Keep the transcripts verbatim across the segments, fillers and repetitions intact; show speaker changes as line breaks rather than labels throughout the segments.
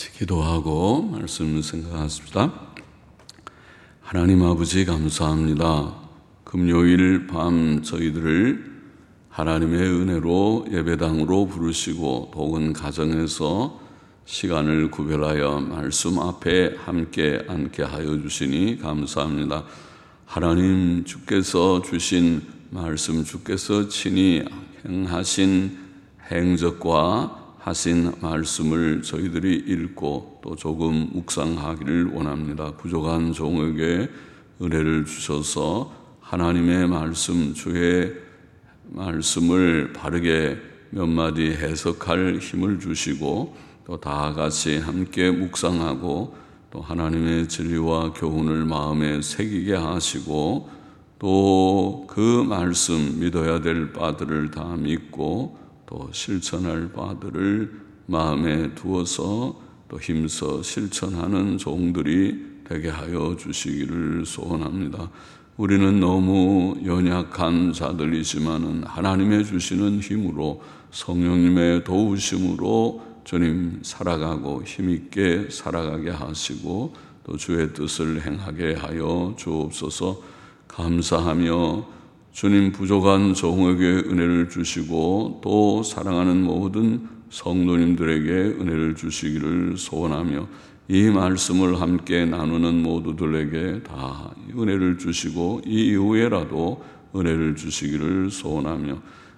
같이 기도하고 말씀을 생각하십시다. 하나님 아버지 감사합니다. 금요일 밤 저희들을 하나님의 은혜로 예배당으로 부르시고 혹은 가정에서 시간을 구별하여 말씀 앞에 함께 앉게 하여 주시니 감사합니다. 하나님 주께서 주신 말씀, 주께서 친히 행하신 행적과 하신 말씀을 저희들이 읽고 또 조금 묵상하기를 원합니다. 부족한 종에게 은혜를 주셔서 하나님의 말씀, 주의 말씀을 바르게 몇 마디 해석할 힘을 주시고 또 다 같이 함께 묵상하고 또 하나님의 진리와 교훈을 마음에 새기게 하시고 또 그 말씀 믿어야 될 바들을 다 믿고 또 실천할 바들을 마음에 두어서 또 힘써 실천하는 종들이 되게 하여 주시기를 소원합니다. 우리는 너무 연약한 자들이지만은 하나님의 주시는 힘으로 성령님의 도우심으로 주님 살아가고 힘있게 살아가게 하시고 또 주의 뜻을 행하게 하여 주옵소서. 감사하며 주님 부족한 종에게 은혜를 주시고 또 사랑하는 모든 성도님들에게 은혜를 주시기를 소원하며 이 말씀을 함께 나누는 모두들에게 다 은혜를 주시고 이 이후에라도 은혜를 주시기를 소원하며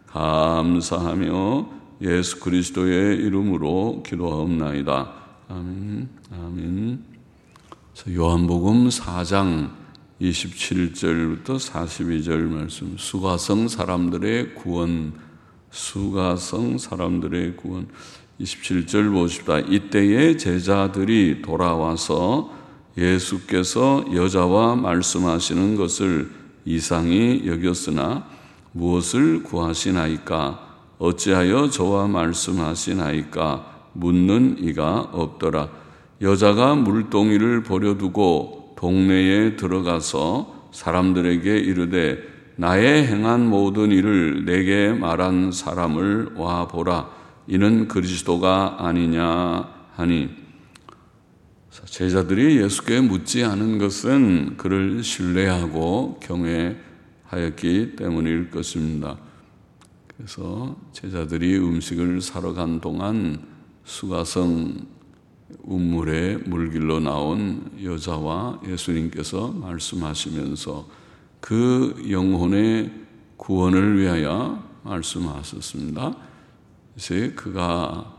감사하며 예수 그리스도의 이름으로 기도하옵나이다. 아멘. 아멘. 요한복음 사 장 이십칠 절부터 사십이 절 말씀. 수가성 사람들의 구원, 수가성 사람들의 구원. 이십칠 절 보십시다. 이때에 제자들이 돌아와서 예수께서 여자와 말씀하시는 것을 이상히 여겼으나 무엇을 구하시나이까? 어찌하여 저와 말씀하시나이까? 묻는 이가 없더라. 여자가 물동이를 버려두고 동네에 들어가서 사람들에게 이르되 나의 행한 모든 일을 내게 말한 사람을 와 보라. 이는 그리스도가 아니냐 하니. 제자들이 예수께 묻지 않은 것은 그를 신뢰하고 경외하였기 때문일 것입니다. 그래서 제자들이 음식을 사러 간 동안 수가성 우물에 물길로 나온 여자와 예수님께서 말씀하시면서 그 영혼의 구원을 위하여 말씀하셨습니다. 이제 그가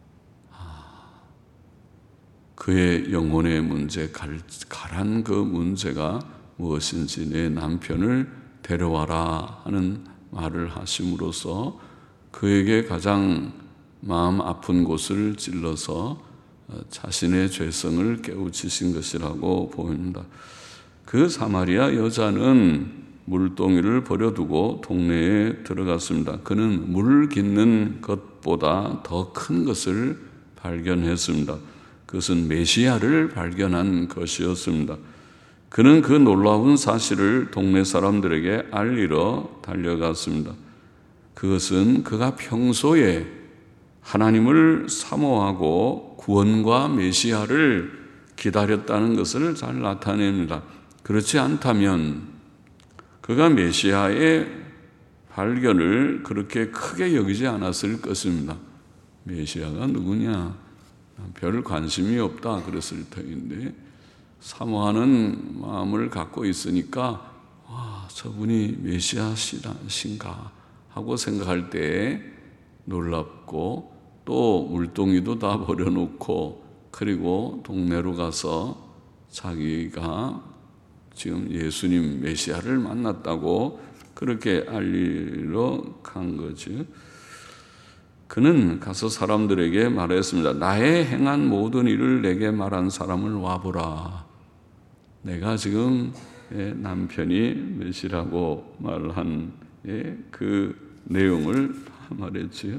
그의 영혼의 문제, 가란 그 문제가 무엇인지 내 남편을 데려와라 하는 말을 하심으로써 그에게 가장 마음 아픈 곳을 찔러서 자신의 죄성을 깨우치신 것이라고 보입니다. 그 사마리아 여자는 물동이를 버려두고 동네에 들어갔습니다. 그는 물 깃는 것보다 더 큰 것을 발견했습니다. 그것은 메시아를 발견한 것이었습니다. 그는 그 놀라운 사실을 동네 사람들에게 알리러 달려갔습니다. 그것은 그가 평소에 하나님을 사모하고 구원과 메시아를 기다렸다는 것을 잘 나타냅니다. 그렇지 않다면 그가 메시아의 발견을 그렇게 크게 여기지 않았을 것입니다. 메시아가 누구냐? 별 관심이 없다 그랬을 터인데 사모하는 마음을 갖고 있으니까 와, 저분이 메시아신가 하고 생각할 때 놀랍고 또 물동이도 다 버려놓고 그리고 동네로 가서 자기가 지금 예수님 메시아를 만났다고 그렇게 알리러 간 거죠. 그는 가서 사람들에게 말했습니다. 나의 행한 모든 일을 내게 말한 사람을 와보라. 내가 지금 남편이 몇이라고 말한 그 내용을 말했지요.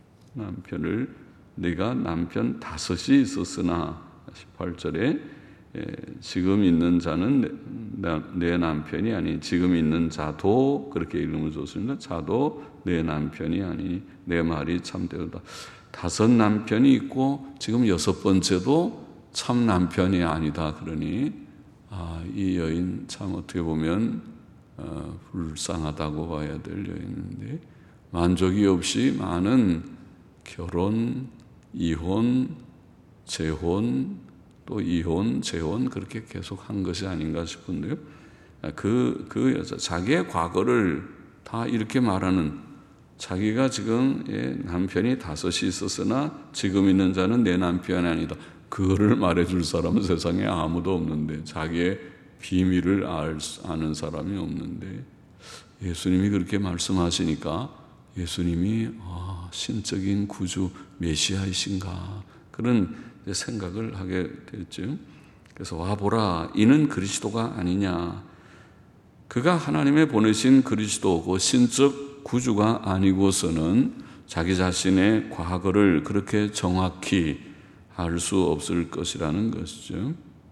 남편을 네가 남편 다섯이 있었으나 십팔 절에 지금 있는 자는 내, 내 남편이 아니 지금 있는 자도 그렇게 읽으면 좋습니다. 자도 내 남편이 아니 내 말이 참되도다. 다섯 남편이 있고 지금 여섯 번째도 참 남편이 아니다. 그러니 아, 이 여인 참 어떻게 보면 어, 불쌍하다고 봐야 될 여인인데 만족이 없이 많은 결혼, 이혼, 재혼, 또 이혼, 재혼 그렇게 계속 한 것이 아닌가 싶은데요. 그, 그 여자, 자기의 과거를 다 이렇게 말하는, 자기가 지금 예, 남편이 다섯이 있었으나 지금 있는 자는 내 남편이 아니다. 그거를 말해줄 사람은 세상에 아무도 없는데, 자기의 비밀을 알, 아는 사람이 없는데, 예수님이 그렇게 말씀하시니까 예수님이 아, 신적인 구주 메시아이신가 그런 생각을 하게 됐죠. 그래서 와보라, 이는 그리스도가 아니냐. 그가 하나님의 보내신 그리스도고 신적 구주가 아니고서는 자기 자신의 과거를 그렇게 정확히 알 수 없을 것이라는 것이죠.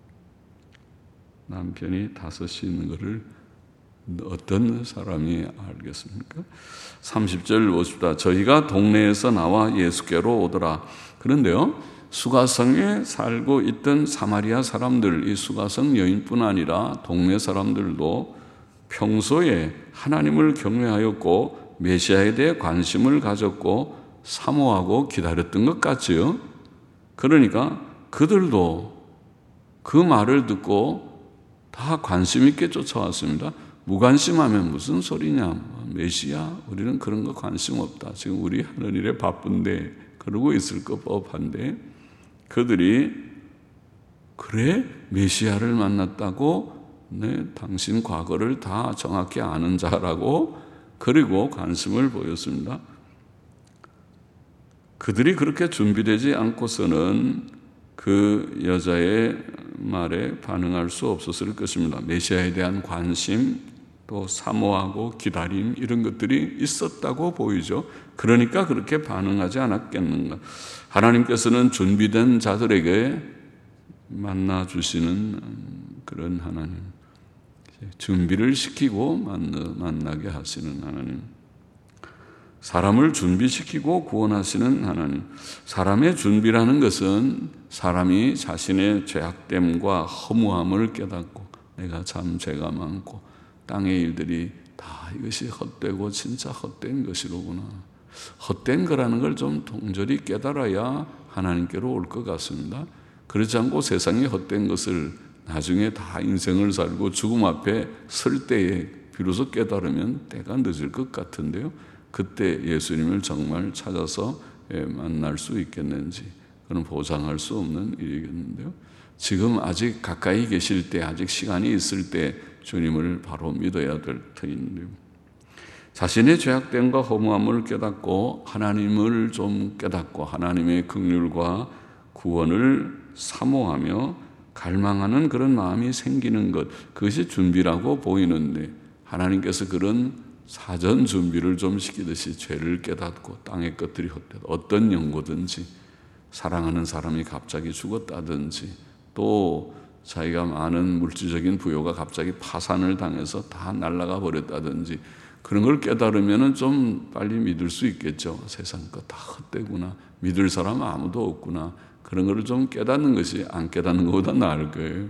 남편이 다섯이 있는 것을 어떤 사람이 알겠습니까? 삼십 절 보십시다. 저희가 동네에서 나와 예수께로 오더라. 그런데요, 수가성에 살고 있던 사마리아 사람들, 이 수가성 여인뿐 아니라 동네 사람들도 평소에 하나님을 경외하였고 메시아에 대해 관심을 가졌고 사모하고 기다렸던 것 같지요. 그러니까 그들도 그 말을 듣고 다 관심 있게 쫓아왔습니다. 무관심하면 무슨 소리냐, 메시아, 우리는 그런 거 관심 없다. 지금 우리 하는 일에 바쁜데 그러고 있을 것 법한데, 그들이 그래 메시아를 만났다고, 네, 당신 과거를 다 정확히 아는 자라고, 그리고 관심을 보였습니다. 그들이 그렇게 준비되지 않고서는 그 여자의 말에 반응할 수 없었을 것입니다. 메시아에 대한 관심, 또 사모하고 기다림, 이런 것들이 있었다고 보이죠. 그러니까 그렇게 반응하지 않았겠는가. 하나님께서는 준비된 자들에게 만나 주시는 그런 하나님, 준비를 시키고 만나게 하시는 하나님, 사람을 준비시키고 구원하시는 하나님. 사람의 준비라는 것은 사람이 자신의 죄악됨과 허무함을 깨닫고 내가 참 죄가 많고 땅의 일들이 다 이것이 헛되고 진짜 헛된 것이로구나, 헛된 거라는 걸 좀 동절히 깨달아야 하나님께로 올 것 같습니다. 그렇지 않고 세상의 헛된 것을 나중에 다 인생을 살고 죽음 앞에 설 때에 비로소 깨달으면 때가 늦을 것 같은데요. 그때 예수님을 정말 찾아서 만날 수 있겠는지, 그건 보장할 수 없는 일이겠는데요. 지금 아직 가까이 계실 때, 아직 시간이 있을 때 주님을 바로 믿어야 될 터인데요. 자신의 죄악됨과 허무함을 깨닫고 하나님을 좀 깨닫고 하나님의 긍휼과 구원을 사모하며 갈망하는 그런 마음이 생기는 것, 그것이 준비라고 보이는데, 하나님께서 그런 사전 준비를 좀 시키듯이 죄를 깨닫고 땅의 것들이 헛되다, 어떤 연고든지 사랑하는 사람이 갑자기 죽었다든지, 또 자기가 많은 물질적인 부요가 갑자기 파산을 당해서 다 날아가 버렸다든지, 그런 걸 깨달으면 좀 빨리 믿을 수 있겠죠. 세상 거 다 헛되구나, 믿을 사람 아무도 없구나, 그런 걸 좀 깨닫는 것이 안 깨닫는 것보다 나을 거예요.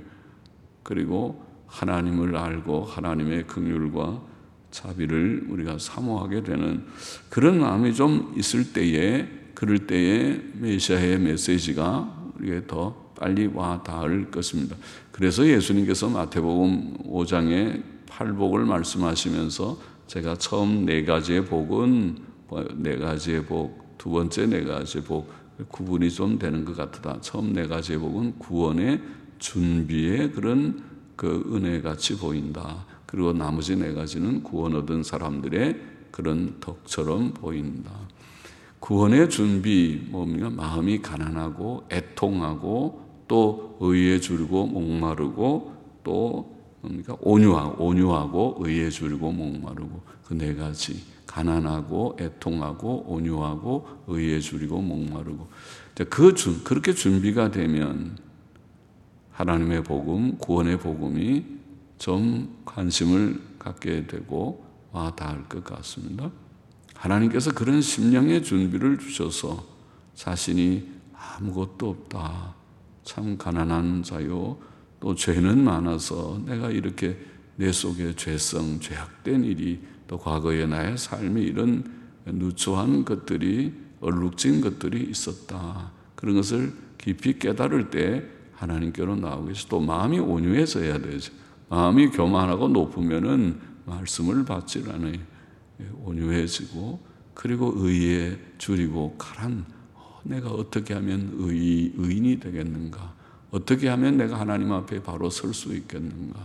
그리고 하나님을 알고 하나님의 긍휼과 자비를 우리가 사모하게 되는 그런 마음이 좀 있을 때에, 그럴 때에 메시아의 메시지가 우리에게 더 빨리 와 닿을 것입니다. 그래서 예수님께서 마태복음 오 장에 팔복을 말씀하시면서 제가 처음 네 가지의 복은 네 가지의 복, 두 번째 네 가지의 복, 구분이 좀 되는 것 같다. 처음 네 가지의 복은 구원의 준비의 그런 그 은혜같이 보인다. 그리고 나머지 네 가지는 구원 얻은 사람들의 그런 덕처럼 보인다. 구원의 준비, 뭡니까? 마음이 가난하고 애통하고 또 의에 줄이고 목마르고 또 뭡니까? 온유하고, 온유하고 의에 줄이고 목마르고, 그 네 가지. 가난하고 애통하고 온유하고 의에 줄이고 목마르고. 그 준, 그렇게 준비가 되면 하나님의 복음, 구원의 복음이 좀 관심을 갖게 되고 와 닿을 것 같습니다. 하나님께서 그런 심령의 준비를 주셔서 자신이 아무것도 없다, 참 가난한 자요, 또 죄는 많아서 내가 이렇게 내 속에 죄성, 죄악된 일이, 또 과거의 나의 삶에 이런 누추한 것들이, 얼룩진 것들이 있었다, 그런 것을 깊이 깨달을 때 하나님께로 나오고 계시. 또 마음이 온유해져야 되죠. 마음이 교만하고 높으면은 말씀을 받질 않아요. 온유해지고, 그리고 의에 줄이고 가란. 어, 내가 어떻게 하면 의, 의인이 되겠는가? 어떻게 하면 내가 하나님 앞에 바로 설 수 있겠는가?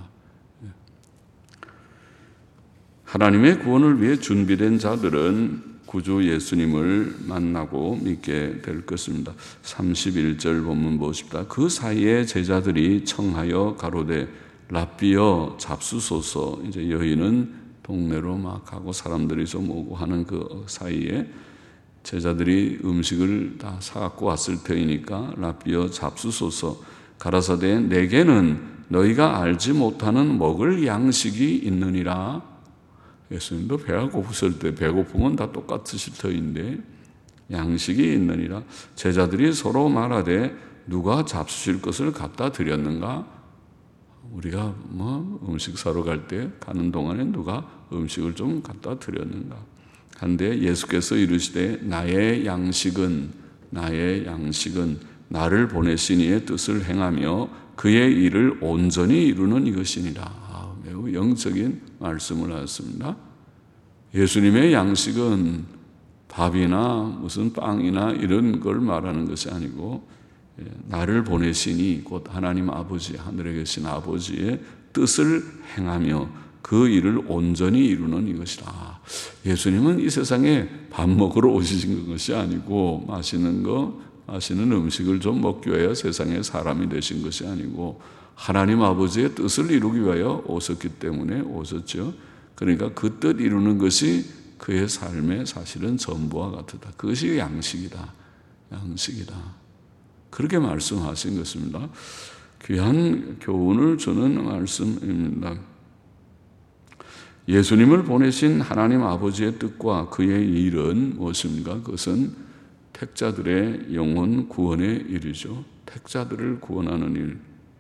하나님의 구원을 위해 준비된 자들은 구주 예수님을 만나고 믿게 될 것입니다. 삼십일 절 본문 보십시다. 그 사이에 제자들이 청하여 가로되 랍비여 잡수소서. 이제 여인은 동네로 막 가고 사람들이 좀 오고 하는 그 사이에 제자들이 음식을 다 사갖고 왔을 터이니까 랍비여 잡수소서. 가라사대 내게는 너희가 알지 못하는 먹을 양식이 있느니라. 예수님도 배가 고프실 때 배고픔은 다 똑같으실 터인데 양식이 있느니라. 제자들이 서로 말하되 누가 잡수실 것을 갖다 드렸는가? 우리가 뭐 음식 사러 갈 때 가는 동안에 누가 음식을 좀 갖다 드렸는가? 한데 예수께서 이르시되 나의 양식은 나의 양식은 나를 보내신 이의 뜻을 행하며 그의 일을 온전히 이루는 이것이니라. 매우 영적인 말씀을 하셨습니다. 예수님의 양식은 밥이나 무슨 빵이나 이런 걸 말하는 것이 아니고 나를 보내시니 곧 하나님 아버지, 하늘에 계신 아버지의 뜻을 행하며 그 일을 온전히 이루는 이것이라. 예수님은 이 세상에 밥 먹으러 오신 것이 아니고 맛있는 거, 맛있는 음식을 좀 먹기 위하여 세상에 사람이 되신 것이 아니고 하나님 아버지의 뜻을 이루기 위하여 오셨기 때문에 오셨죠. 그러니까 그 뜻 이루는 것이 그의 삶의 사실은 전부와 같다. 그것이 양식이다. 양식이다. 그렇게 말씀하신 것입니다. 귀한 교훈을 주는 말씀입니다. 예수님을 보내신 하나님 아버지의 뜻과 그의 일은 무엇입니까? 그것은 택자들의 영혼 구원의 일이죠. 택자들을 구원하는 일.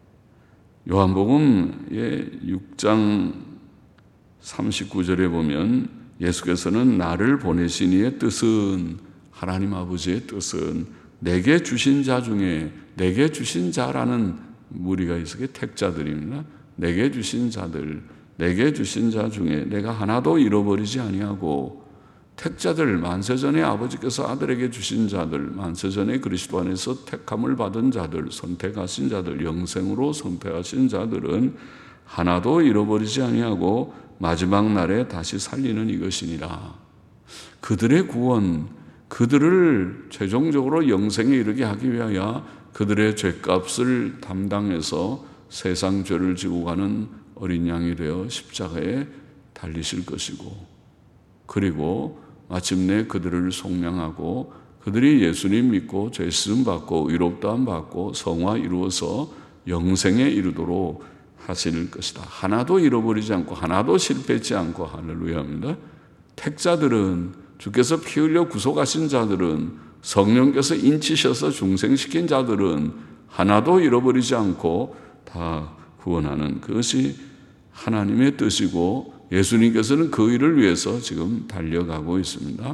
요한복음의 육 장 삼십구 절에 보면 예수께서는 나를 보내신 이의 뜻은, 하나님 아버지의 뜻은 내게 주신 자 중에, 내게 주신 자라는 무리가 있어요. 택자들입니다. 내게 주신 자들, 내게 주신 자 중에 내가 하나도 잃어버리지 아니하고, 택자들, 만세전에 아버지께서 아들에게 주신 자들, 만세전에 그리스도 안에서 택함을 받은 자들, 선택하신 자들, 영생으로 선택하신 자들은 하나도 잃어버리지 아니하고 마지막 날에 다시 살리는 이것이니라. 그들의 구원, 그들을 최종적으로 영생에 이르게 하기 위하여 그들의 죄값을 담당해서 세상 죄를 지고 가는 어린 양이 되어 십자가에 달리실 것이고, 그리고 마침내 그들을 속량하고 그들이 예수님 믿고 죄 씻음 받고 의롭다함 받고 성화 이루어서 영생에 이르도록 하실 것이다. 하나도 잃어버리지 않고 하나도 실패치 않고. 할렐루야입니다. 택자들은, 주께서 피 흘려 구속하신 자들은, 성령께서 인치셔서 중생시킨 자들은 하나도 잃어버리지 않고 다 구원하는, 그것이 하나님의 뜻이고 예수님께서는 그 일을 위해서 지금 달려가고 있습니다.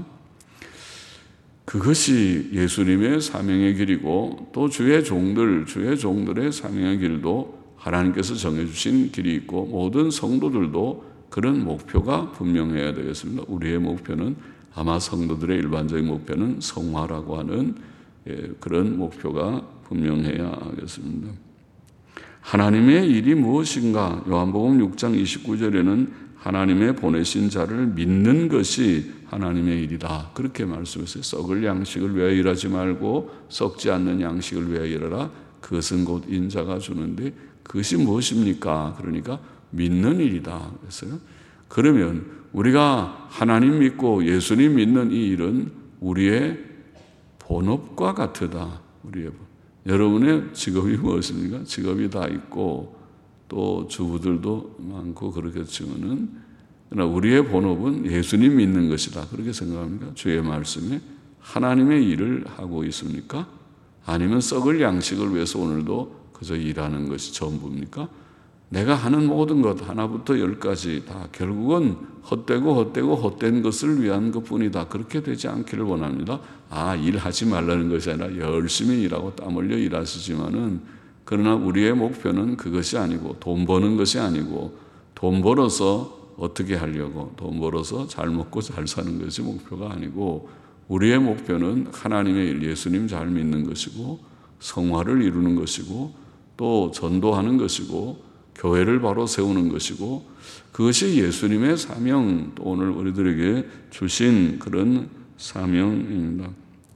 그것이 예수님의 사명의 길이고, 또 주의 종들, 주의 종들의 사명의 길도 하나님께서 정해주신 길이 있고, 모든 성도들도 그런 목표가 분명해야 되겠습니다. 우리의 목표는, 아마 성도들의 일반적인 목표는 성화라고 하는 그런 목표가 분명해야 하겠습니다. 하나님의 일이 무엇인가? 요한복음 육 장 이십구 절에는 하나님의 보내신 자를 믿는 것이 하나님의 일이다, 그렇게 말씀했어요. 썩을 양식을 위하여 일하지 말고 썩지 않는 양식을 위하여 일하라. 그것은 곧 인자가 주는데 그것이 무엇입니까? 그러니까 믿는 일이다 그랬어요. 그러면 우리가 하나님 믿고 예수님 믿는 이 일은 우리의 본업과 같으다. 우리의 여러분의 직업이 무엇입니까? 직업이 다 있고 또 주부들도 많고 그렇겠지만은 그러나 우리의 본업은 예수님 믿는 것이다. 그렇게 생각합니까? 주의 말씀에 하나님의 일을 하고 있습니까? 아니면 썩을 양식을 위해서 오늘도 그저 일하는 것이 전부입니까? 내가 하는 모든 것 하나부터 열까지 다 결국은 헛되고 헛되고 헛된 것을 위한 것뿐이다. 그렇게 되지 않기를 원합니다. 아, 일하지 말라는 것이 아니라 열심히 일하고 땀 흘려 일하시지만은 그러나 우리의 목표는 그것이 아니고 돈 버는 것이 아니고 돈 벌어서 어떻게 하려고 돈 벌어서 잘 먹고 잘 사는 것이 목표가 아니고 우리의 목표는 하나님의 일, 예수님 잘 믿는 것이고 성화를 이루는 것이고 또 전도하는 것이고 교회를 바로 세우는 것이고 그것이 예수님의 사명, 또 오늘 우리들에게 주신 그런 사명입니다.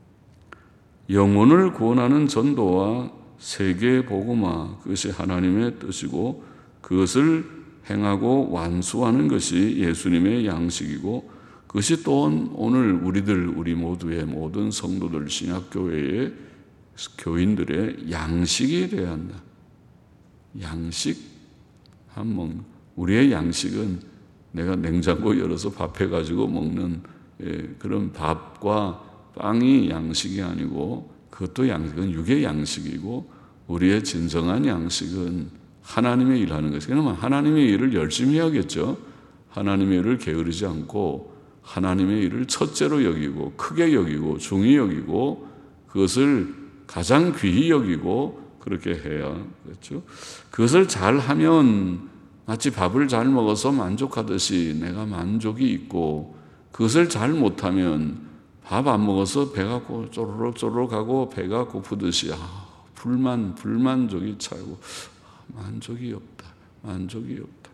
영혼을 구원하는 전도와 세계 복음화, 그것이 하나님의 뜻이고 그것을 행하고 완수하는 것이 예수님의 양식이고 그것이 또 오늘 우리들, 우리 모두의 모든 성도들, 신약교회의 교인들의 양식이 되어야 한다. 양식? 한 먹는. 우리의 양식은 내가 냉장고 열어서 밥 해가지고 먹는 예, 그런 밥과 빵이 양식이 아니고 그것도 양식은 육의 양식이고 우리의 진정한 양식은 하나님의 일하는 것이에요. 그러면 하나님의 일을 열심히 해야겠죠. 하나님의 일을 게으르지 않고 하나님의 일을 첫째로 여기고 크게 여기고 중히 여기고 그것을 가장 귀히 여기고 그렇게 해야 그렇죠. 그것을 잘하면 마치 밥을 잘 먹어서 만족하듯이 내가 만족이 있고 그것을 잘 못하면 밥 안 먹어서 배가 쪼르륵 쪼르륵 하고 배가 고프듯이 아, 불만, 불만족이 차고 아, 만족이 없다. 만족이 없다.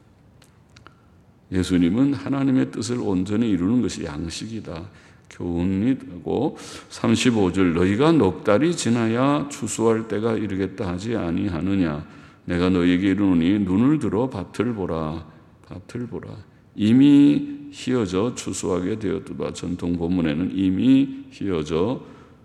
예수님은 하나님의 뜻을 온전히 이루는 것이 양식이다. 교훈이 되고 삼십오 절 너희가 넉 달이 지나야 추수할 때가 이르겠다 하지 아니하느냐 내가 너희에게 이르노니 눈을 들어 밭을 보라 밭을 보라 이미 희어져 추수하게 되었도다. 전통 본문에는 이미 희어져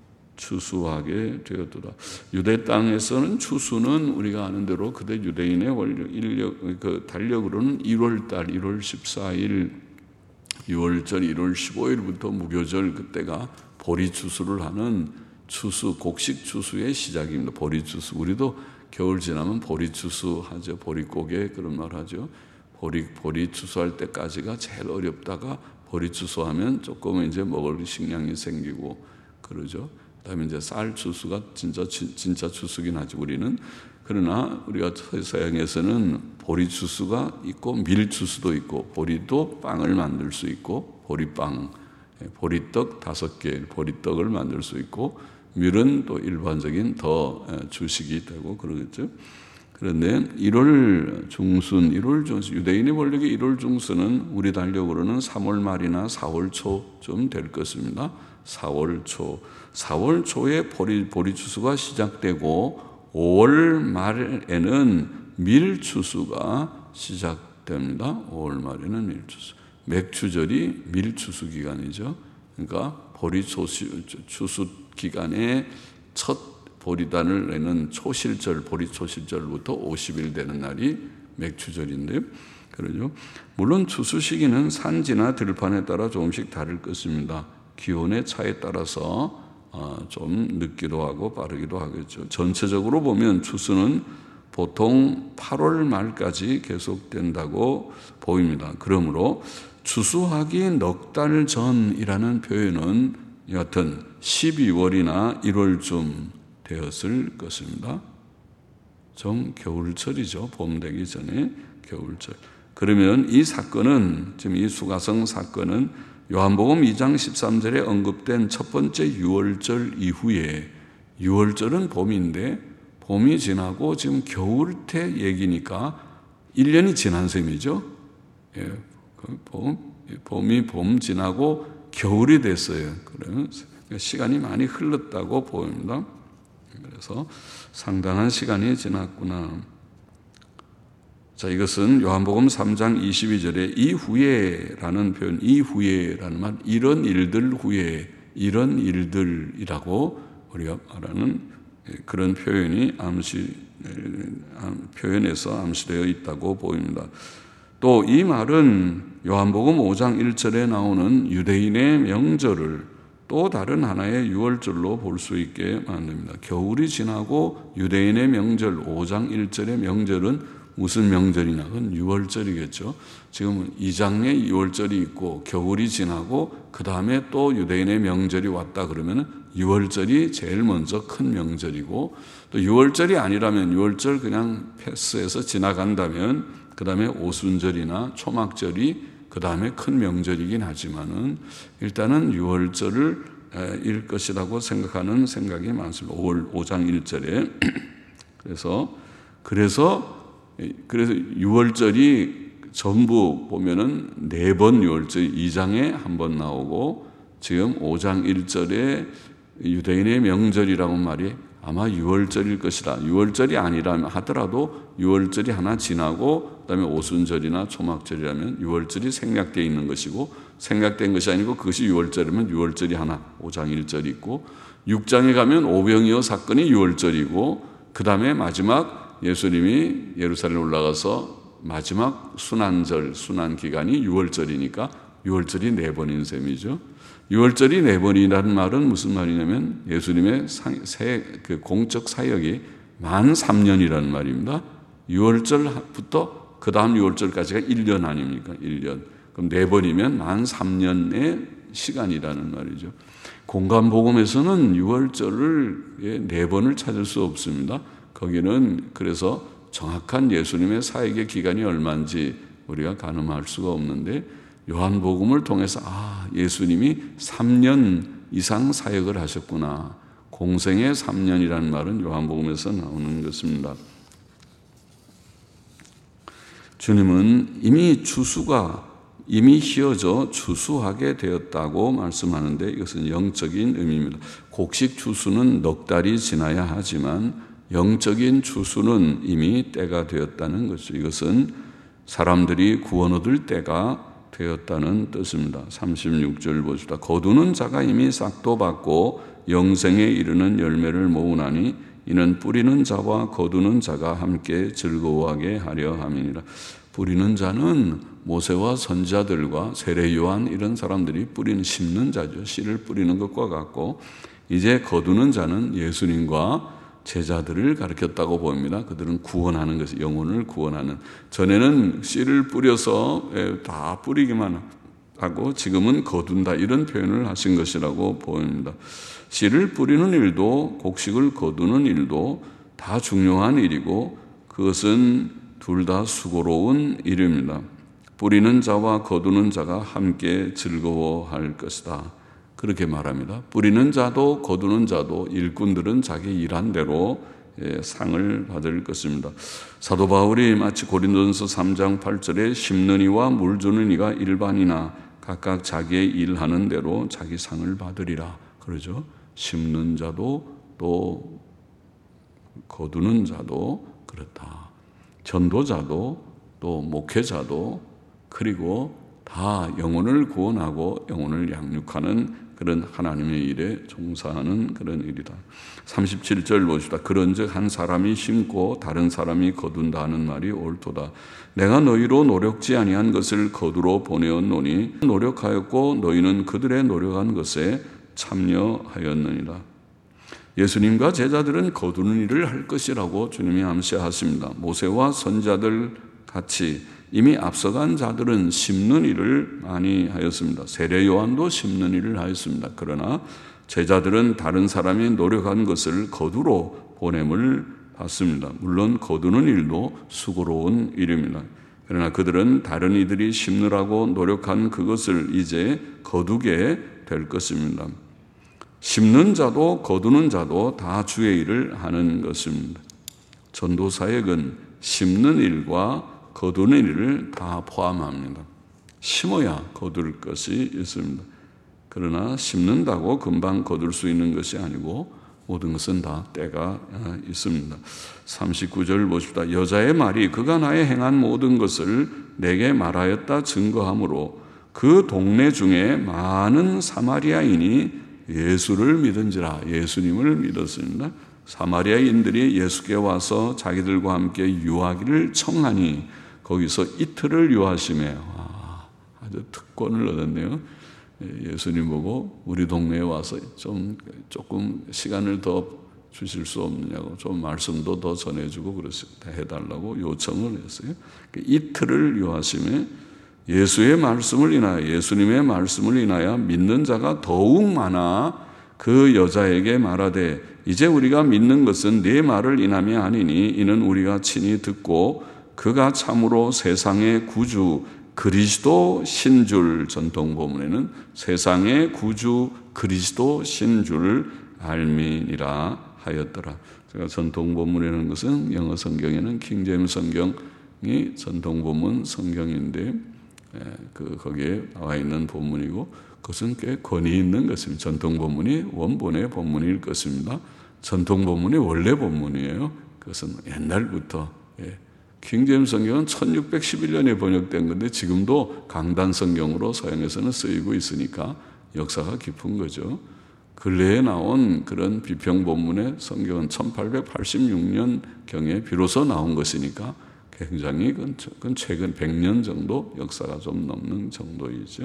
추수하게 되었도다. 유대 땅에서는 추수는 우리가 아는 대로 그대 유대인의 원력, 인력, 그 달력으로는 일월 달 일월 십사일 유월절 일월 십오일부터 무교절 그때가 보리 추수를 하는 추수, 곡식 추수의 시작입니다. 보리 추수. 우리도 겨울 지나면 보리 추수 하죠. 보리고개 그런 말 하죠. 보리, 보리 추수할 때까지가 제일 어렵다가 보리 추수하면 조금 이제 먹을 식량이 생기고 그러죠. 그다음에 이제 쌀 추수가 진짜 진짜 추수긴 하죠. 우리는 그러나 우리가 서양에서는 보리 추수가 있고 밀 추수도 있고 보리도 빵을 만들 수 있고 보리빵, 보리떡 다섯 개 보리떡을 만들 수 있고 밀은 또 일반적인 더 주식이 되고 그러겠죠. 그런데 일월 중순, 일월 중순 유대인의 원력의 일월 중순은 우리 달력으로는 삼월 말이나 사월 초쯤 될 것입니다. 사월 초, 사월 초에 보리 보리 추수가 시작되고 오월 말에는 밀 추수가 시작됩니다. 오월 말에는 밀 추수. 맥추절이 밀 추수 기간이죠. 그러니까 보리 추수 기간에 첫 보리단을 내는 초실절, 보리 초실절부터 오십 일 되는 날이 맥추절인데요. 그러죠. 물론 추수 시기는 산지나 들판에 따라 조금씩 다를 것입니다. 기온의 차에 따라서 좀 늦기도 하고 빠르기도 하겠죠. 전체적으로 보면 추수는 보통 팔월 말까지 계속된다고 보입니다. 그러므로 추수하기 넉 달 전이라는 표현은 여하튼 십이월이나 일월쯤 되었을 것입니다. 좀 겨울철이죠. 봄 되기 전에 겨울철. 그러면 이 사건은 지금 이 수가성 사건은 요한복음 이 장 십삼 절에 언급된 첫 번째 유월절 이후에 유월절은 봄인데 봄이 지나고 지금 겨울태 얘기니까 일 년이 지난 셈이죠. 예, 봄, 봄이 봄 지나고 겨울이 됐어요. 그러면 시간이 많이 흘렀다고 보입니다. 그래서 상당한 시간이 지났구나. 자, 이것은 요한복음 삼 장 이십이 절에 이후에라는 표현, 이후에라는 말, 이런 일들 후에, 이런 일들이라고 우리가 말하는 그런 표현이 암시, 표현에서 암시되어 있다고 보입니다. 또 이 말은 요한복음 오 장 일 절에 나오는 유대인의 명절을 또 다른 하나의 유월절로 볼 수 있게 만듭니다. 겨울이 지나고 유대인의 명절 오 장 일 절의 명절은 무슨 명절이냐? 그건 유월절이겠죠. 지금 이 장에 유월절이 있고 겨울이 지나고 그 다음에 또 유대인의 명절이 왔다 그러면 유월절이 제일 먼저 큰 명절이고, 또 유월절이 아니라면 유월절 그냥 패스해서 지나간다면 그 다음에 오순절이나 초막절이 그 다음에 큰 명절이긴 하지만은 일단은 유월절을 일 것이라고 생각하는 생각이 많습니다. 오 장 일 절에. 그래서, 그래서, 그래서 유월절이 전부 보면은 네 번 유월절 이 장에 한 번 나오고, 지금 오 장 일 절에 유대인의 명절이라는 말이 아마 유월절일 것이다. 유월절이 아니라 하더라도 유월절이 하나 지나고 그다음에 오순절이나 초막절이라면 유월절이 생략되어 있는 것이고, 생략된 것이 아니고 그것이 유월절이면 유월절이 하나 오 장 일 절이 있고, 육 장에 가면 오병이어 사건이 유월절이고, 그 다음에 마지막 예수님이 예루살렘 올라가서 마지막 순환절, 순환기간이 유월절이니까 유월절이 네 번인 셈이죠. 유월절이 네 번이라는 말은 무슨 말이냐면 예수님의 새, 그 공적 사역이 만 삼 년이라는 말입니다. 유월절부터 그 다음 유월절까지가 일 년 아닙니까? 일 년. 그럼 네 번이면 만 삼 년의 시간이라는 말이죠. 공간복음에서는 유월절을 네 번을 찾을 수 없습니다. 거기는 그래서 정확한 예수님의 사역의 기간이 얼마인지 우리가 가늠할 수가 없는데, 요한복음을 통해서 아, 예수님이 삼 년 이상 사역을 하셨구나. 공생의 삼 년이라는 말은 요한복음에서 나오는 것입니다. 주님은 이미 추수가 이미 희어져 추수하게 되었다고 말씀하는데, 이것은 영적인 의미입니다. 곡식 추수는 넉 달이 지나야 하지만 영적인 추수는 이미 때가 되었다는 것이죠. 이것은 사람들이 구원 얻을 때가 되었다는 뜻입니다. 삼십육 절 보시다. 거두는 자가 이미 싹도 받고 영생에 이르는 열매를 모으나니 이는 뿌리는 자와 거두는 자가 함께 즐거워하게 하려 함이니라. 뿌리는 자는 모세와 선지자들과 세례 요한 이런 사람들이 뿌리는 심는 자죠. 씨를 뿌리는 것과 같고, 이제 거두는 자는 예수님과 제자들을 가르쳤다고 보입니다. 그들은 구원하는 것이, 영혼을 구원하는. 전에는 씨를 뿌려서 다 뿌리기만 하고 지금은 거둔다, 이런 표현을 하신 것이라고 보입니다. 씨를 뿌리는 일도 곡식을 거두는 일도 다 중요한 일이고, 그것은 둘 다 수고로운 일입니다. 뿌리는 자와 거두는 자가 함께 즐거워할 것이다. 그렇게 말합니다. 뿌리는 자도 거두는 자도 일꾼들은 자기 일한 대로 상을 받을 것입니다. 사도 바울이 마치 고린도전서 삼 장 팔 절에 심는 이와 물 주는 이가 일반이나 각각 자기의 일하는 대로 자기 상을 받으리라 그러죠. 심는 자도 또 거두는 자도 그렇다. 전도자도 또 목회자도, 그리고 다 영혼을 구원하고 영혼을 양육하는 그런 하나님의 일에 종사하는 그런 일이다. 삼십칠 절 보시다. 그런즉 한 사람이 심고 다른 사람이 거둔다 하는 말이 옳도다. 내가 너희로 노력지 아니한 것을 거두러 보내었노니 노력하였고 너희는 그들의 노력한 것에 참여하였느니라. 예수님과 제자들은 거두는 일을 할 것이라고 주님이 암시하십니다. 모세와 선지자들 같이 이미 앞서간 자들은 심는 일을 많이 하였습니다. 세례 요한도 심는 일을 하였습니다. 그러나 제자들은 다른 사람이 노력한 것을 거두러 보냄을 받습니다. 물론 거두는 일도 수고로운 일입니다. 그러나 그들은 다른 이들이 심느라고 노력한 그것을 이제 거두게 될 것입니다. 심는 자도 거두는 자도 다 주의 일을 하는 것입니다. 전도 사역은 심는 일과 거두는 일을 다 포함합니다. 심어야 거둘 것이 있습니다. 그러나 심는다고 금방 거둘 수 있는 것이 아니고 모든 것은 다 때가 있습니다. 삼십구 절 보십시다. 여자의 말이 그가 나의 행한 모든 것을 내게 말하였다 증거하므로 그 동네 중에 많은 사마리아인이 예수를 믿은지라. 예수님을 믿었습니다. 사마리아인들이 예수께 와서 자기들과 함께 유하기를 청하니 거기서 이틀을 유하시매. 아, 아주 특권을 얻었네요. 예수님 보고 우리 동네에 와서 좀 조금 시간을 더 주실 수 없느냐고, 좀 말씀도 더 전해주고 그러시다 해달라고 요청을 했어요. 이틀을 유하시매 예수의 말씀을 인하여, 예수님의 말씀을 인하여 믿는 자가 더욱 많아 그 여자에게 말하되 이제 우리가 믿는 것은 네 말을 인함이 아니니 이는 우리가 친히 듣고 그가 참으로 세상의 구주 그리스도 신줄, 전통 본문에는 세상의 구주 그리스도 신줄 알미니라 하였더라. 제가 전통 본문이라는 것은 영어 성경에는 킹제임스 성경이 전통 본문 성경인데 그 거기에 나와 있는 본문이고 그것은 꽤 권위 있는 것입니다. 전통 본문이 원본의 본문일 것입니다. 전통 본문이 원래 본문이에요. 그것은 옛날부터 예. 킹제임스 성경은 천육백십일 년에 번역된 건데 지금도 강단 성경으로 서양에서는 쓰이고 있으니까 역사가 깊은 거죠. 근래에 나온 그런 비평 본문의 성경은 천팔백팔십육 년경에 비로소 나온 것이니까 굉장히 그건 최근 백 년 정도 역사가 좀 넘는 정도이죠.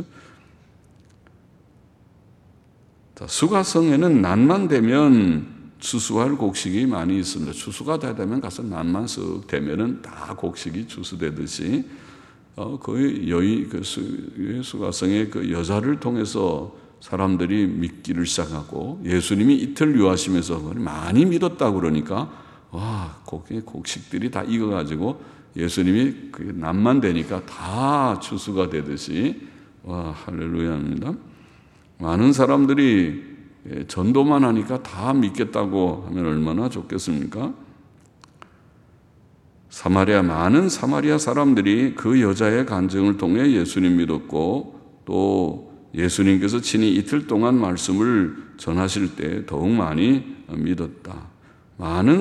자, 수가성에는 낮만 되면 추수할 곡식이 많이 있습니다. 추수가 다 되면 가서 낮만 쓱 되면은 다 곡식이 추수되듯이 어, 그 여인 그 수, 수가성의 그 여자를 통해서 사람들이 믿기를 시작하고 예수님이 이틀 유하시면서 많이 믿었다고 그러니까 와 곡식들이 다 익어가지고 예수님이 그 낮만 되니까 다 추수가 되듯이 와 할렐루야입니다. 많은 사람들이 전도만 하니까 다 믿겠다고 하면 얼마나 좋겠습니까? 사마리아 많은 사마리아 사람들이 그 여자의 간증을 통해 예수님 믿었고 또 예수님께서 친히 이틀 동안 말씀을 전하실 때 더욱 많이 믿었다. 많은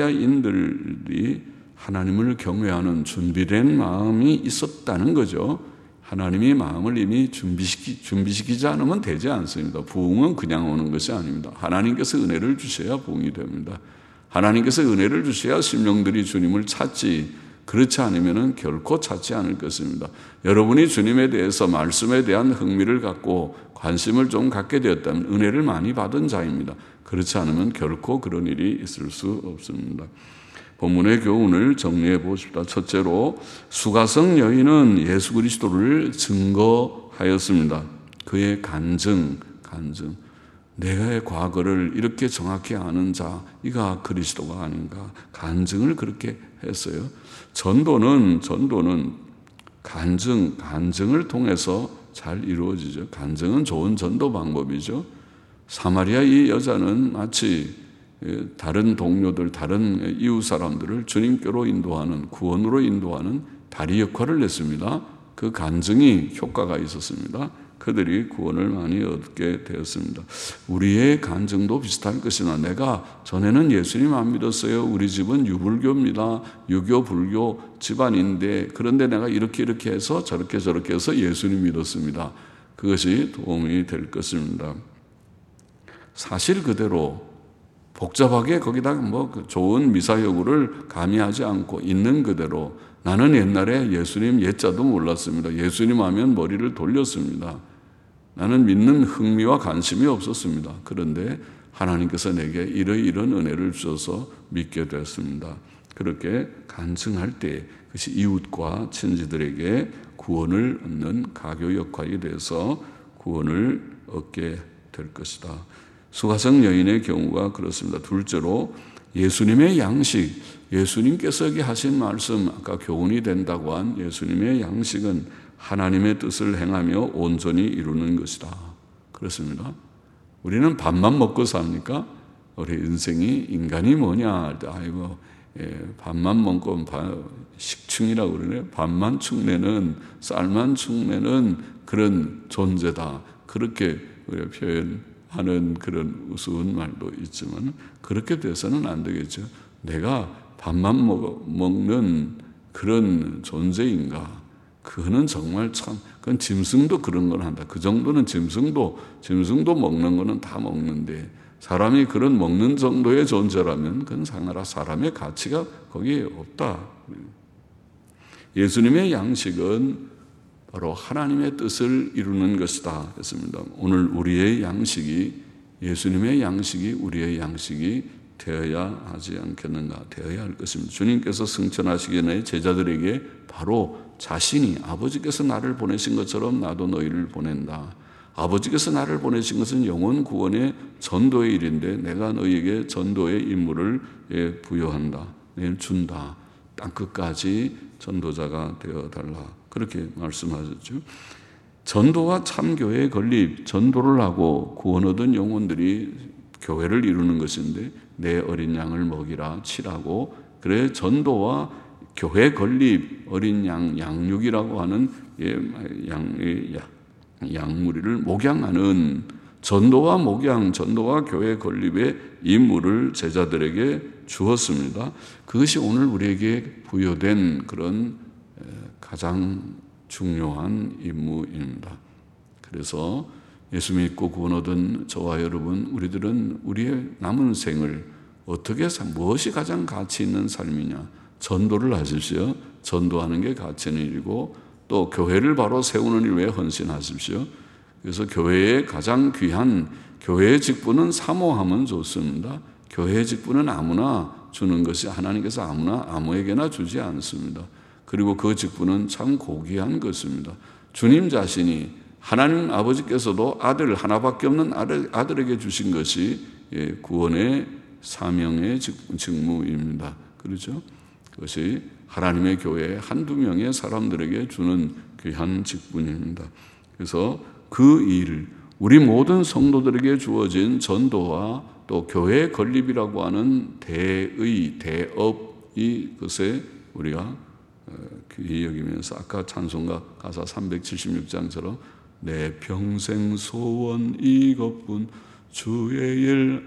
사마리아인들이 하나님을 경외하는 준비된 마음이 있었다는 거죠. 하나님이 마음을 이미 준비시키, 준비시키지 않으면 되지 않습니다. 부흥은 그냥 오는 것이 아닙니다. 하나님께서 은혜를 주셔야 부흥이 됩니다. 하나님께서 은혜를 주셔야 심령들이 주님을 찾지, 그렇지 않으면 결코 찾지 않을 것입니다. 여러분이 주님에 대해서 말씀에 대한 흥미를 갖고 관심을 좀 갖게 되었다면 은혜를 많이 받은 자입니다. 그렇지 않으면 결코 그런 일이 있을 수 없습니다. 본문의 교훈을 정리해 보십시다. 첫째로 수가성 여인은 예수 그리스도를 증거하였습니다. 그의 간증, 간증. 내가의 과거를 이렇게 정확히 아는 자, 이가 그리스도가 아닌가. 간증을 그렇게 했어요. 전도는, 전도는 간증, 간증을 통해서 잘 이루어지죠. 간증은 좋은 전도 방법이죠. 사마리아 이 여자는 마치 다른 동료들, 다른 이웃 사람들을 주님께로 인도하는, 구원으로 인도하는 다리 역할을 했습니다. 그 간증이 효과가 있었습니다. 그들이 구원을 많이 얻게 되었습니다. 우리의 간증도 비슷할 것이나 내가 전에는 예수님 안 믿었어요. 우리 집은 유불교입니다. 유교, 불교 집안인데 그런데 내가 이렇게 이렇게 해서 저렇게 저렇게 해서 예수님 믿었습니다. 그것이 도움이 될 것입니다. 사실 그대로 복잡하게 거기다 뭐 좋은 미사여구를 가미하지 않고 있는 그대로 나는 옛날에 예수님 옛자도 몰랐습니다. 예수님 하면 머리를 돌렸습니다. 나는 믿는 흥미와 관심이 없었습니다. 그런데 하나님께서 내게 이러이런 은혜를 주셔서 믿게 됐습니다. 그렇게 간증할 때 그것이 이웃과 친지들에게 구원을 얻는 가교 역할이 돼서 구원을 얻게 될 것이다. 수가성 여인의 경우가 그렇습니다. 둘째로 예수님의 양식, 예수님께서 여기 하신 말씀, 아까 교훈이 된다고 한 예수님의 양식은 하나님의 뜻을 행하며 온전히 이루는 것이다. 그렇습니다. 우리는 밥만 먹고 삽니까? 우리 인생이 인간이 뭐냐 할 때 아이고 예, 밥만 먹고 식충이라고 그러네요. 밥만 축내는 쌀만 축내는 그런 존재다. 그렇게 우리가 표현하는 그런 우스운 말도 있지만 그렇게 돼서는 안 되겠죠. 내가 밥만 먹, 먹는 그런 존재인가? 그거는 정말 참, 그건 짐승도 그런 걸 한다. 그 정도는 짐승도, 짐승도 먹는 거는 다 먹는데 사람이 그런 먹는 정도의 존재라면 그건 상하라 사람의 가치가 거기에 없다. 예수님의 양식은 바로 하나님의 뜻을 이루는 것이다 했습니다. 오늘 우리의 양식이 예수님의 양식이 우리의 양식이 되어야 하지 않겠는가, 되어야 할 것입니다. 주님께서 승천하시기 전에 제자들에게 바로 자신이 아버지께서 나를 보내신 것처럼 나도 너희를 보낸다. 아버지께서 나를 보내신 것은 영혼 구원의 전도의 일인데 내가 너희에게 전도의 임무를 부여한다. 내일 준다. 땅끝까지 전도자가 되어달라. 그렇게 말씀하셨죠. 전도와 참교회의 건립, 전도를 하고 구원 얻은 영혼들이 교회를 이루는 것인데 내 어린 양을 먹이라 치라고 그래 전도와 교회 건립 어린 양 양육이라고 하는 양, 양무리를 목양하는 전도와 목양, 전도와 교회 건립의 임무를 제자들에게 주었습니다. 그것이 오늘 우리에게 부여된 그런 가장 중요한 임무입니다. 그래서 예수 믿고 구원 얻은 저와 여러분, 우리들은 우리의 남은 생을 어떻게 살, 무엇이 가장 가치 있는 삶이냐? 전도를 하십시오. 전도하는 게 가치 있는 일이고 또 교회를 바로 세우는 일 위해 헌신하십시오. 그래서 교회의 가장 귀한 교회의 직분은 사모하면 좋습니다. 교회의 직분은 아무나 주는 것이 하나님께서 아무나 아무에게나 주지 않습니다. 그리고 그 직분은 참 고귀한 것입니다. 주님 자신이 하나님 아버지께서도 아들 하나밖에 없는 아들, 아들에게 주신 것이 구원의 사명의 직무입니다. 그렇죠? 그것이 하나님의 교회에 한두 명의 사람들에게 주는 귀한 직분입니다. 그래서 그 일, 우리 모든 성도들에게 주어진 전도와 또 교회 건립이라고 하는 대의, 대업, 이것에 우리가 귀히 여기면서 아까 찬송가 가사 삼백칠십육 장처럼 내 평생 소원 이것뿐 주의 일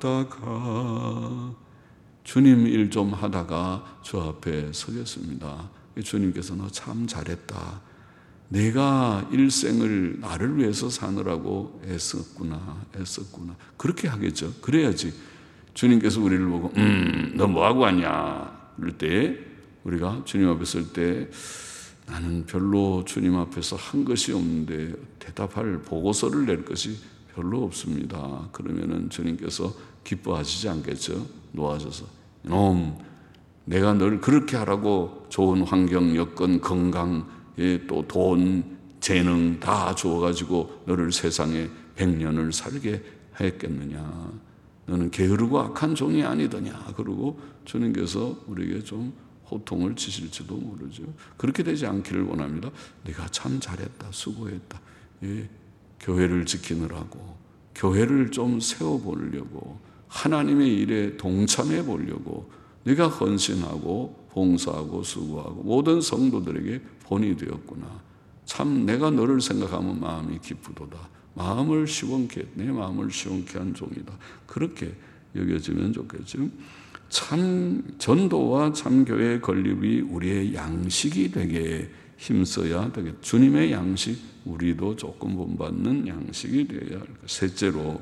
하다가 주님 일 좀 하다가 주 앞에 서겠습니다. 주님께서 너 참 잘했다. 내가 일생을 나를 위해서 사느라고 애썼구나, 애썼구나. 그렇게 하겠죠. 그래야지 주님께서 우리를 보고 음, 너 뭐하고 왔냐? 그럴 때 우리가 주님 앞에 설 때 나는 별로 주님 앞에서 한 것이 없는데 대답할 보고서를 낼 것이 별로 없습니다. 그러면은 주님께서 기뻐하시지 않겠죠? 놓아져서 놈, 내가 널 그렇게 하라고 좋은 환경, 여건, 건강, 또 돈, 재능 다 주어가지고 너를 세상에 백 년을 살게 했겠느냐? 너는 게으르고 악한 종이 아니더냐? 그러고 주님께서 우리에게 좀 호통을 치실지도 모르죠. 그렇게 되지 않기를 원합니다. 내가 참 잘했다, 수고했다. 예, 교회를 지키느라고, 교회를 좀 세워보려고, 하나님의 일에 동참해 보려고 내가 헌신하고 봉사하고 수고하고 모든 성도들에게 본이 되었구나. 참 내가 너를 생각하면 마음이 기쁘도다. 마음을 시원케, 내 마음을 시원케 한 종이다. 그렇게 여겨지면 좋겠죠. 참 전도와 참교회 건립이 우리의 양식이 되게 힘써야 되겠다. 주님의 양식, 우리도 조금 본받는 양식이 되어야 할 것. 셋째로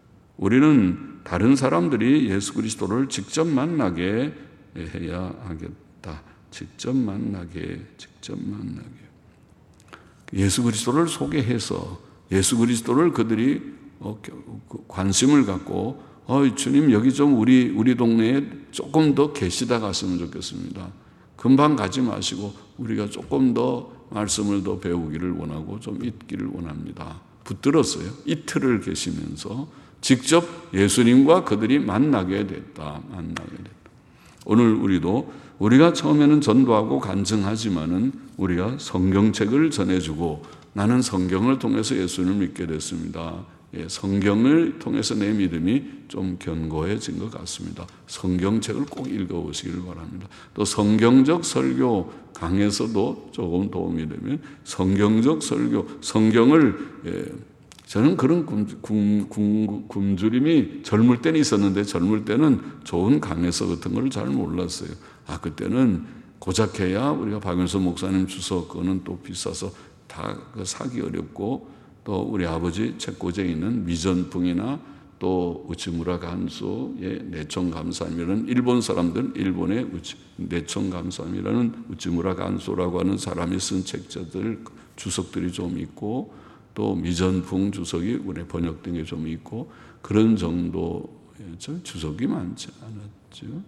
우리는 다른 사람들이 예수 그리스도를 직접 만나게 해야 하겠다. 직접 만나게, 직접 만나게. 예수 그리스도를 소개해서 예수 그리스도를 그들이 관심을 갖고 어, 주님 여기 좀 우리 우리 동네에 조금 더 계시다 갔으면 좋겠습니다. 금방 가지 마시고 우리가 조금 더 말씀을 더 배우기를 원하고 좀 있기를 원합니다. 붙들었어요. 이틀을 계시면서 직접 예수님과 그들이 만나게 됐다. 만나게 됐다. 오늘 우리도 우리가 처음에는 전도하고 간증하지만은 우리가 성경책을 전해주고 나는 성경을 통해서 예수님을 믿게 됐습니다. 예, 성경을 통해서 내 믿음이 좀 견고해진 것 같습니다. 성경책을 꼭 읽어보시기를 바랍니다. 또 성경적 설교 강에서도 조금 도움이 되면 성경적 설교, 성경을 예, 저는 그런 굶, 굶, 굶, 굶주림이 젊을 때는 있었는데 젊을 때는 좋은 강에서 같은 걸 잘 몰랐어요. 아 그때는 고작해야 우리가 박윤서 목사님 주소 그거는 또 비싸서 다 사기 어렵고 또 우리 아버지 책꽂이에 있는 미전풍이나 또 우치무라 간수의 내총 감사함이라는 일본 사람들, 일본의 우치, 내총 감사함이라는 우치무라 간수라고 하는 사람이 쓴 책자들 주석들이 좀 있고, 또 미전풍 주석이 우리 번역된 게 좀 있고, 그런 정도의 주석이 많지 않았죠.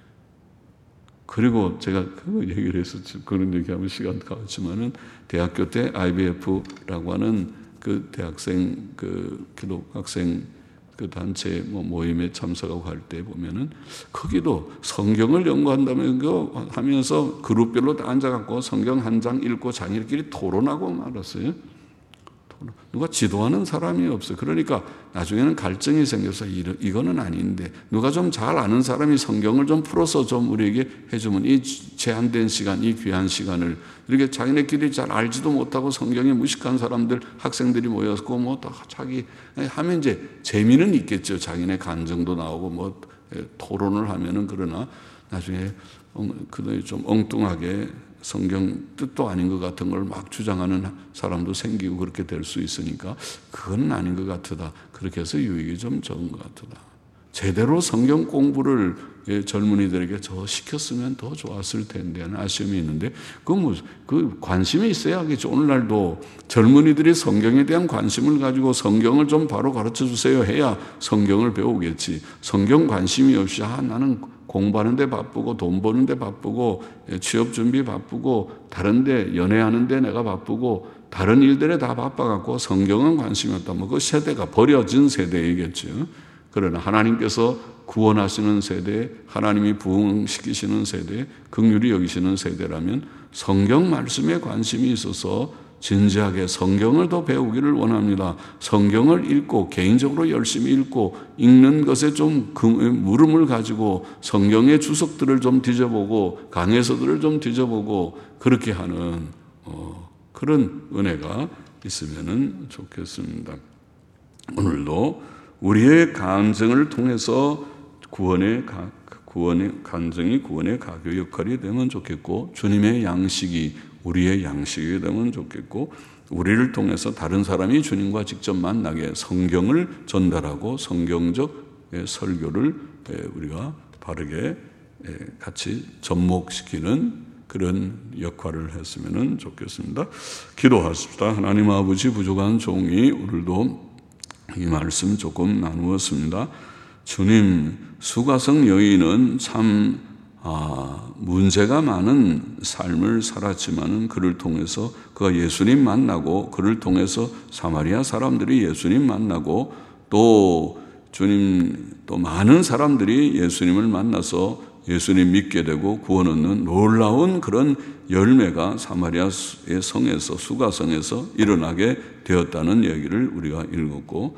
그리고 제가 그 얘기를 해서 그런 얘기하면 시간 가지만은 대학교 때 아이비에프라고 하는 그 대학생 그 기독 학생 그 단체 뭐 모임에 참석하고 할 때 보면은 거기도 성경을 연구한다면 그 하면서 그룹별로 다 앉아갖고 성경 한 장 읽고 자기들끼리 토론하고 말았어요. 누가 지도하는 사람이 없어요. 그러니까 나중에는 갈증이 생겨서 이거는 아닌데 누가 좀 잘 아는 사람이 성경을 좀 풀어서 좀 우리에게 해주면 이 제한된 시간, 이 귀한 시간을 이렇게 자기네끼리 잘 알지도 못하고 성경에 무식한 사람들, 학생들이 모였고 뭐 다 자기 하면 이제 재미는 있겠죠. 자기네 감정도 나오고 뭐 토론을 하면은. 그러나 나중에 그들이 좀 엉뚱하게 성경 뜻도 아닌 것 같은 걸 막 주장하는 사람도 생기고 그렇게 될 수 있으니까 그건 아닌 것 같으다. 그렇게 해서 유익이 좀 적은 것 같으다. 제대로 성경 공부를 젊은이들에게 더 시켰으면 더 좋았을 텐데 하는 아쉬움이 있는데, 그 뭐, 그 관심이 있어야 하겠죠. 오늘날도 젊은이들이 성경에 대한 관심을 가지고 성경을 좀 바로 가르쳐 주세요 해야 성경을 배우겠지. 성경 관심이 없이, 아, 나는 공부하는 데 바쁘고 돈 버는 데 바쁘고 취업 준비 바쁘고 다른 데 연애하는 데 내가 바쁘고 다른 일들에 다 바빠갖고 성경은 관심이 없다. 뭐 그 세대가 버려진 세대이겠죠. 그러나 하나님께서 구원하시는 세대, 하나님이 부흥시키시는 세대, 긍휼히 여기시는 세대라면 성경 말씀에 관심이 있어서 진지하게 성경을 더 배우기를 원합니다. 성경을 읽고 개인적으로 열심히 읽고 읽는 것에 좀 물음을 가지고 성경의 주석들을 좀 뒤져보고 강해서들을 좀 뒤져보고 그렇게 하는 어, 그런 은혜가 있으면 좋겠습니다. 오늘도 우리의 간증을 통해서 구원의 가, 구원의 간증이 구원의 가교 역할이 되면 좋겠고, 주님의 양식이 우리의 양식이 되면 좋겠고, 우리를 통해서 다른 사람이 주님과 직접 만나게 성경을 전달하고 성경적 설교를 우리가 바르게 같이 접목시키는 그런 역할을 했으면 좋겠습니다. 기도하십시다. 하나님 아버지, 부족한 종이 오늘도 이 말씀 조금 나누었습니다. 주님, 수가성 여인은 참 아, 문제가 많은 삶을 살았지만은 그를 통해서 그가 예수님 만나고, 그를 통해서 사마리아 사람들이 예수님 만나고, 또 주님 또 많은 사람들이 예수님을 만나서 예수님 믿게 되고 구원 얻는 놀라운 그런 열매가 사마리아의 성에서, 수가성에서 일어나게 되었다는 얘기를 우리가 읽었고,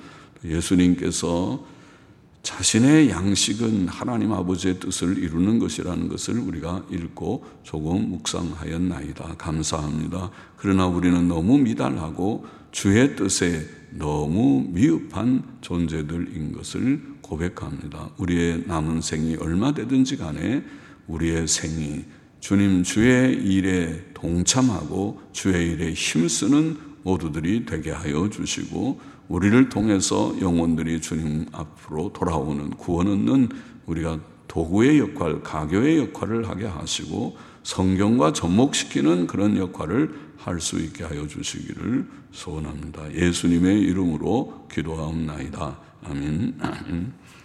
예수님께서 자신의 양식은 하나님 아버지의 뜻을 이루는 것이라는 것을 우리가 읽고 조금 묵상하였나이다. 감사합니다. 그러나 우리는 너무 미달하고 주의 뜻에 너무 미흡한 존재들인 것을 고백합니다. 우리의 남은 생이 얼마 되든지 간에 우리의 생이 주님 주의 일에 동참하고 주의 일에 힘쓰는 모두들이 되게 하여 주시고, 우리를 통해서 영혼들이 주님 앞으로 돌아오는 구원 얻는 우리가 도구의 역할, 가교의 역할을 하게 하시고 성경과 접목시키는 그런 역할을 할 수 있게 하여 주시기를 소원합니다. 예수님의 이름으로 기도하옵나이다. 아멘. 아멘.